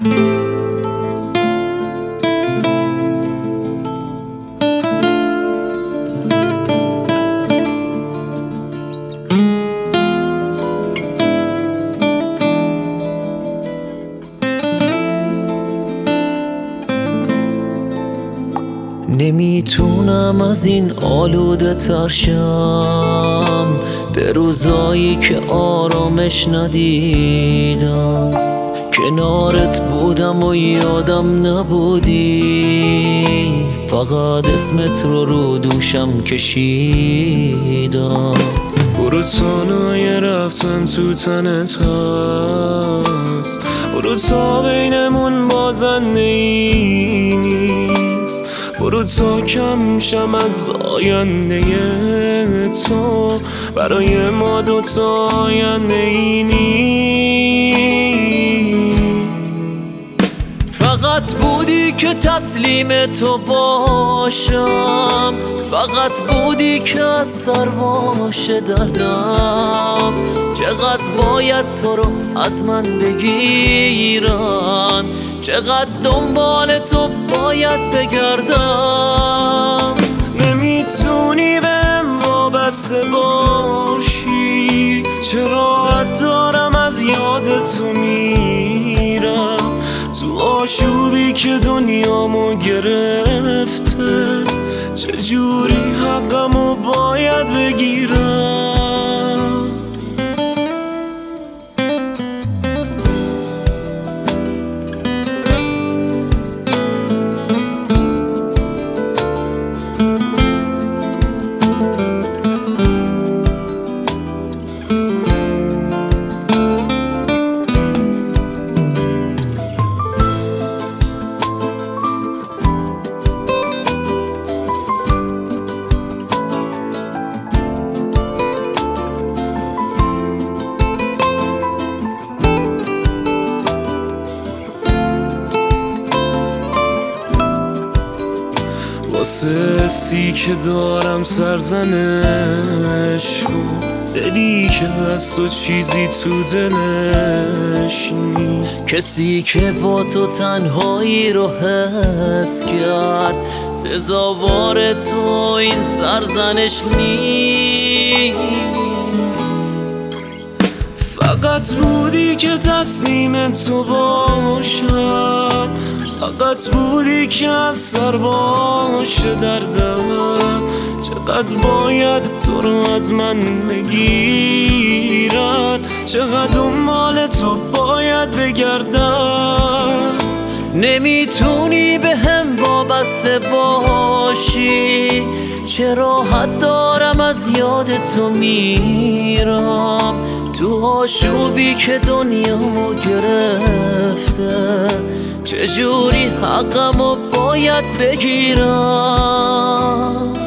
نمیتونم از این آلوده تر شم، به روزایی که آرامش ندیدم. کنارت بودم و یادم نبودی، فقط اسمت رو دوشم کشیدم. برو تانای رفتن تو تنت هست، برو تا بینمون بازنده ای نیست. برو تا کم شم از آینده تو، برای ما دوتا آینده ای نیست. فقط بودی که تسلیم تو باشم، فقط بودی که از سر باشه دردم. چقدر باید تو رو از من بگیرم، چقدر دنبال تو باید بگردم. نمیتونی بهم وابسته باشی، چه راحت دارم از یاد تو میرم. تو آشوبی که دنیامو گرفته، چجوری حقمو باید بگیرم. واسه حسی که دارم سرزنش کن، دلی که از تو چیزی تو دلش نیست. کسی که با تو تنهایی رو حس کرد، سزاوار تو این سرزنش نیست. فقط بودی که تسلیم تو باشم، فقط بودی که از سر باشه دردم. چقدر باید تو رو از من بگیرن، چقدر دنبال تو باید بگردم. نمیتونی به هم وابسته باشی، چه راحت دارم از یاد تو میرم. تو آشوبی که دنیامو گرفته، چجوری حقمو باید بگیرم.